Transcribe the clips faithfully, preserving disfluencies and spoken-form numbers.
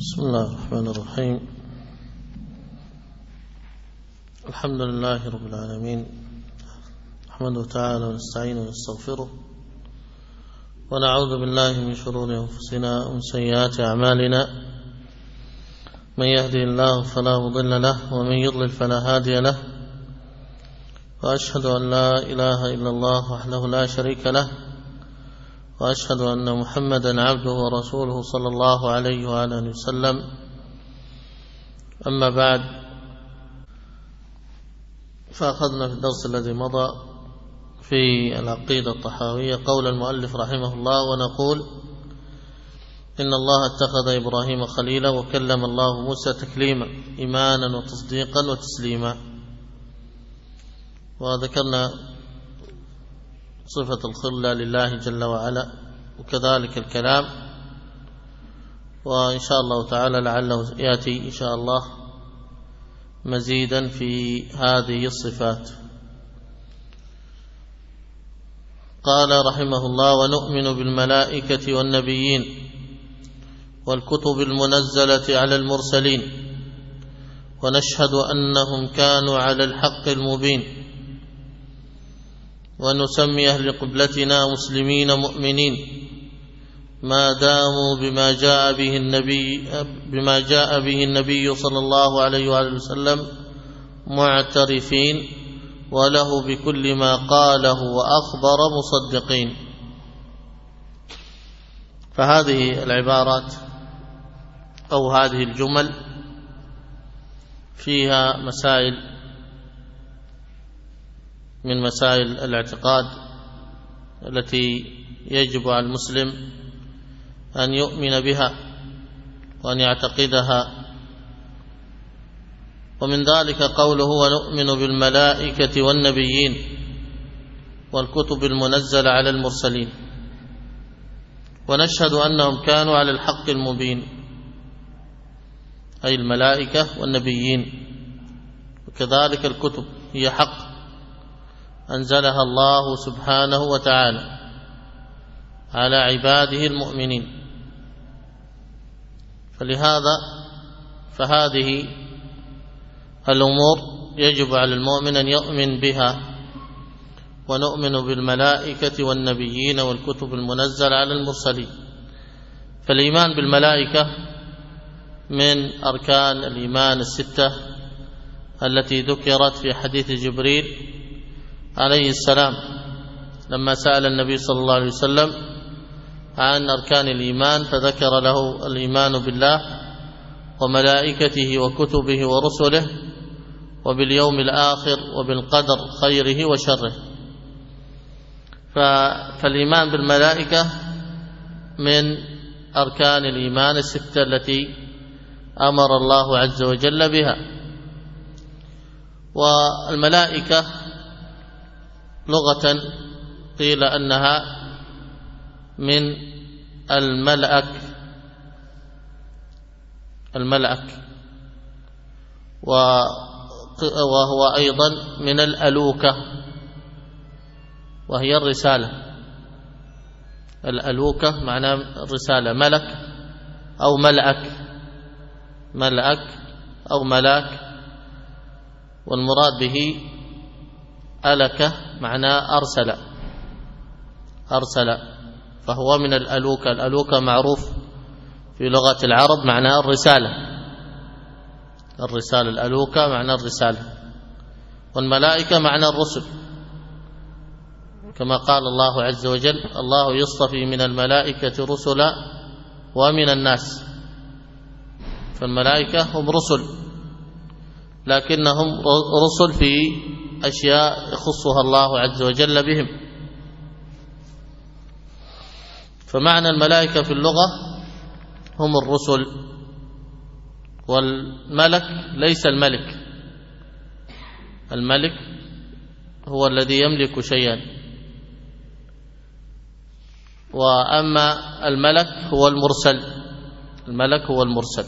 بسم الله الرحمن الرحيم. الحمد لله رب العالمين، نحمده تعالى ونستعينه ونستغفره ونعوذ بالله من شرور أنفسنا ومن سيئات أعمالنا، من يهدي الله فلا مضل له ومن يضلل فلا هادي له، وأشهد أن لا إله إلا الله وحده لا شريك له، وأشهد أن محمدا عبده ورسوله صلى الله عليه وآله وسلم. أما بعد، فأخذنا في الدرس الذي مضى في العقيدة الطحاوية قول المؤلف رحمه الله، ونقول إن الله اتخذ إبراهيم خليلا وكلم الله موسى تكليما إيمانا وتصديقا وتسليما. وذكرنا صفة الخلة لله جل وعلا وكذلك الكلام، وإن شاء الله تعالى لعله يأتي إن شاء الله مزيدا في هذه الصفات. قال رحمه الله: ونؤمن بالملائكة والنبيين والكتب المنزلة على المرسلين، ونشهد أنهم كانوا على الحق المبين، ونسمي أهل قبلتنا مسلمين مؤمنين ما داموا بما جاء به النبي بما جاء به النبي صلى الله عليه وآله وسلم معترفين، وله بكل ما قاله وأخبر مصدقين. فهذه العبارات أو هذه الجمل فيها مسائل من مسائل الاعتقاد التي يجب على المسلم أن يؤمن بها وأن يعتقدها. ومن ذلك قوله: ونؤمن بالملائكة والنبيين والكتب المنزلة على المرسلين، ونشهد أنهم كانوا على الحق المبين، أي الملائكة والنبيين، وكذلك الكتب هي حق أنزلها الله سبحانه وتعالى على عباده المؤمنين. فلهذا فهذه الأمور يجب على المؤمن أن يؤمن بها. ونؤمن بالملائكة والنبيين والكتب المنزلة على المرسلين. فالإيمان بالملائكة من أركان الإيمان الستة التي ذكرت في حديث جبريل عليه السلام لما سأل النبي صلى الله عليه وسلم عن أركان الإيمان، فذكر له الإيمان بالله وملائكته وكتبه ورسله وباليوم الآخر وبالقدر خيره وشره. فالإيمان بالملائكة من أركان الإيمان الستة التي أمر الله عز وجل بها. والملائكة لغة قيل أنها من الملأك الملأك وهو أيضا من الألوكة، وهي الرسالة. الألوكة معناه الرسالة، ملك أو ملأك ملأك أو ملاك، والمراد به ألك معناه أرسل أرسل فهو من الألوكة. الألوكة معروف في لغة العرب معناه الرسالة الرسالة الألوكة معناه الرسالة. والملائكة معناه الرسل، كما قال الله عز وجل: الله يصطفي من الملائكة رسلا ومن الناس. فالملائكة هم رسل، لكنهم رسل في أشياء يخصها الله عز وجل بهم. فمعنى الملائكة في اللغة هم الرسل. والملك ليس الملك، الملك هو الذي يملك شيئا، وأما الملك هو المرسل الملك هو المرسل.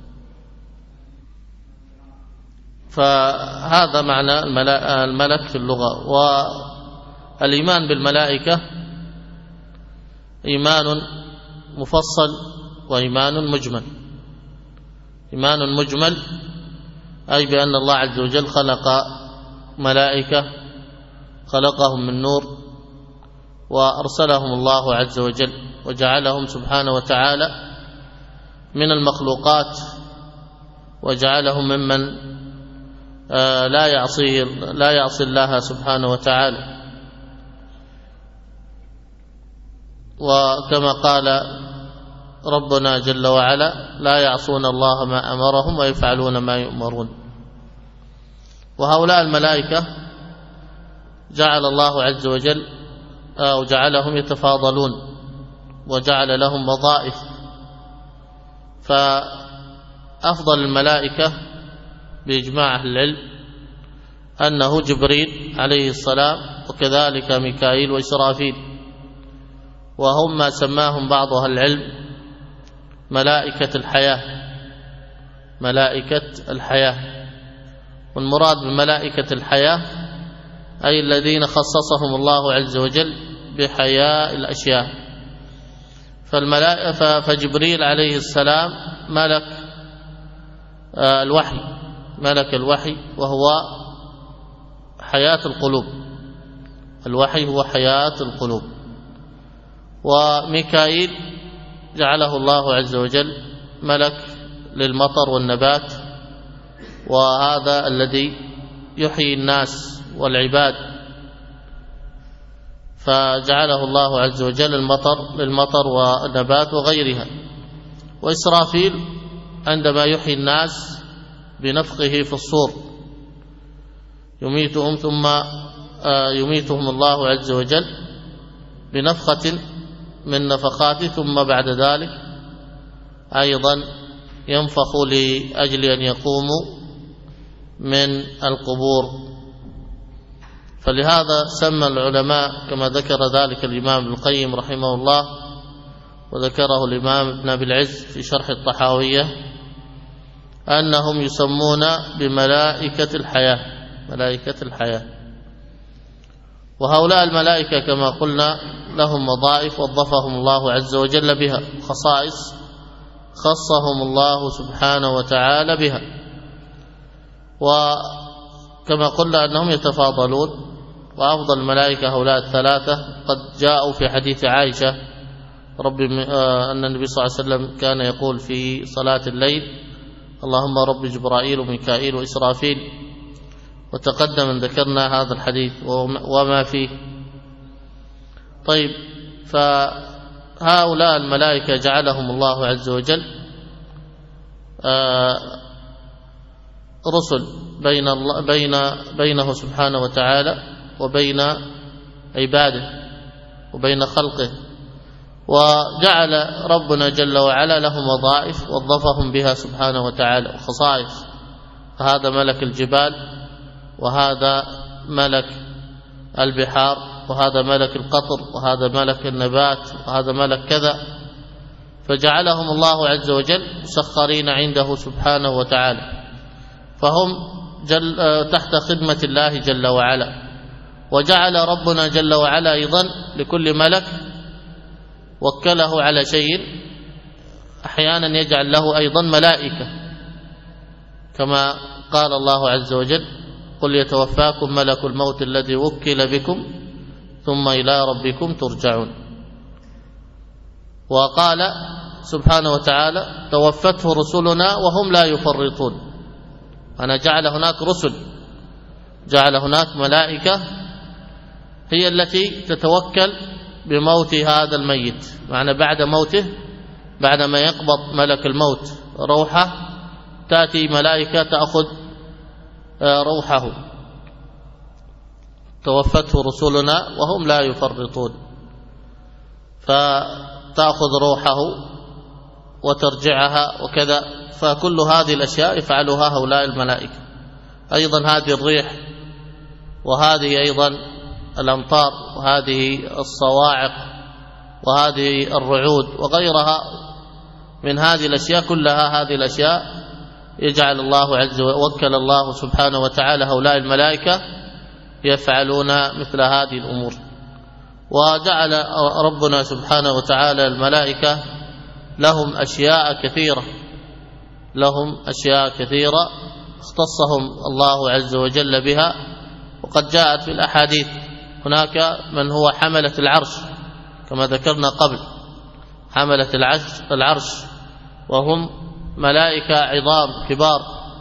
فهذا معنى الملك في اللغة. والإيمان بالملائكة إيمان مفصل وإيمان مجمل. إيمان مجمل أي بأن الله عز وجل خلق ملائكة، خلقهم من نور وأرسلهم الله عز وجل وجعلهم سبحانه وتعالى من المخلوقات، وجعلهم ممن لا يعصي لا يعصي الله سبحانه وتعالى. وكما قال ربنا جل وعلا: لا يعصون الله ما أمرهم ويفعلون ما يؤمرون. وهؤلاء الملائكة جعل الله عز وجل أو جعلهم يتفاضلون وجعل لهم وظائف، فأفضل الملائكة بإجماع أهل العلم أنه جبريل عليه السلام، وكذلك ميكائيل وإسرافيل، وهم ما سماهم بعض أهل العلم ملائكة الحياة، ملائكة الحياة. والمراد بملائكة الحياة أي الذين خصصهم الله عز وجل بحياء الأشياء. فالملائكة فجبريل عليه السلام ملك الوحي، ملك الوحي وهو حياة القلوب، الوحي هو حياة القلوب. وميكائيل جعله الله عز وجل ملك للمطر والنبات، وهذا الذي يحيي الناس والعباد، فجعله الله عز وجل المطر للمطر والنبات وغيرها. وإسرافيل عندما يحيي الناس بنفخه في الصور يميتهم، ثم يميتهم الله عز وجل بنفخة من نفخاته، ثم بعد ذلك أيضا ينفخ لأجل أن يقوموا من القبور. فلهذا سمى العلماء كما ذكر ذلك الإمام ابن القيم رحمه الله، وذكره الإمام ابن أبي العز في شرح الطحاوية، أنهم يسمون بملائكة الحياة، ملائكة الحياة. وهؤلاء الملائكة كما قلنا لهم وظائف وظفهم الله عز وجل بها، خصائص خصهم الله سبحانه وتعالى بها. وكما قلنا أنهم يتفاضلون، وأفضل الملائكة هؤلاء الثلاثة قد جاءوا في حديث عائشة رب أن النبي صلى الله عليه وسلم كان يقول في صلاة الليل: اللهم رب جبرائيل وميكائيل وإسرافيل. وتقدم أن ذكرنا هذا الحديث وما فيه. طيب، فهؤلاء الملائكة جعلهم الله عز وجل رسل بين الله بين بينه سبحانه وتعالى وبين عباده وبين خلقه، وجعل ربنا جل وعلا لهم وظائف وظفهم بها سبحانه وتعالى وخصائص. فهذا ملك الجبال، وهذا ملك البحار، وهذا ملك القطر، وهذا ملك النبات، وهذا ملك كذا. فجعلهم الله عز وجل مسخرين عنده سبحانه وتعالى، فهم جل تحت خدمة الله جل وعلا. وجعل ربنا جل وعلا أيضا لكل ملك وكله على شيء أحيانا يجعل له أيضا ملائكة، كما قال الله عز وجل: قل يتوفاكم ملك الموت الذي وكل بكم ثم إلى ربكم ترجعون. وقال سبحانه وتعالى: توفته رسلنا وهم لا يفرطون. أنا جعل هناك رسل، جعل هناك ملائكة هي التي تتوكل بموت هذا الميت، معنى بعد موته، بعدما يقبض ملك الموت روحه تأتي ملائكة تأخذ روحه. توفته رسلنا وهم لا يفرطون، فتأخذ روحه وترجعها وكذا. فكل هذه الأشياء يفعلها هؤلاء الملائكة. أيضا هذه الريح، وهذه أيضا الأمطار، وهذه الصواعق، وهذه الرعود، وغيرها من هذه الأشياء كلها، هذه الأشياء يجعل الله عز وجل وكل الله سبحانه وتعالى هؤلاء الملائكة يفعلون مثل هذه الأمور. وجعل ربنا سبحانه وتعالى الملائكة لهم أشياء كثيرة، لهم أشياء كثيرة اختصهم الله عز وجل بها، وقد جاءت في الأحاديث. هناك من هو حملة العرش كما ذكرنا قبل، حملة العرش وهم ملائكة عظام كبار،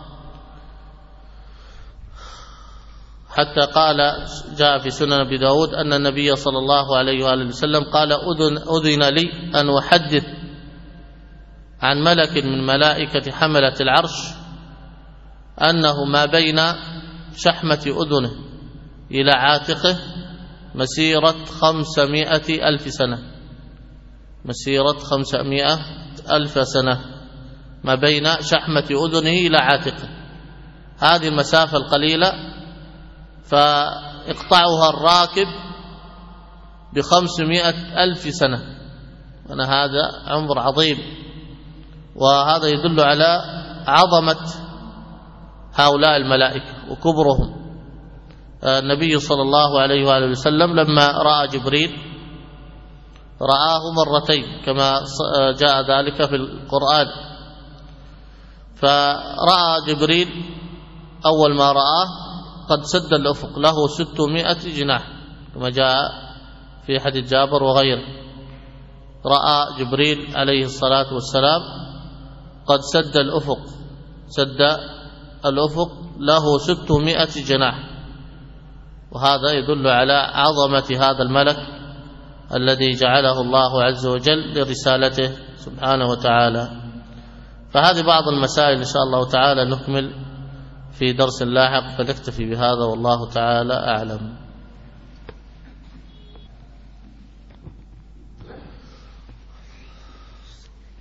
حتى قال جاء في سنن أبي داود أن النبي صلى الله عليه وآله وسلم قال أذن, أذن لي أن أحدث عن ملك من ملائكة حملة العرش أنه ما بين شحمة أذنه إلى عاتقه مسيرة خمسمائة ألف سنة، مسيرة خمسمائة ألف سنة ما بين شحمة أذنه إلى عاتقه. هذه المسافة القليلة فاقطعها الراكب بخمسمائة ألف سنة، أنا هذا عمر عظيم، وهذا يدل على عظمة هؤلاء الملائكة وكبرهم. النبي صلى الله عليه وآله وسلم لما رأى جبريل رآه مرتين كما جاء ذلك في القرآن، فرأى جبريل أول ما رآه قد سد الأفق له ستمائة جناح كما جاء في حديث جابر وغيره. رأى جبريل عليه الصلاة والسلام قد سد الأفق، سد الأفق له ستمائة جناح، وهذا يدل على عظمة هذا الملك الذي جعله الله عز وجل لرسالته سبحانه وتعالى. فهذه بعض المسائل إن شاء الله تعالى نكمل في درس لاحق، فنكتفي بهذا والله تعالى أعلم.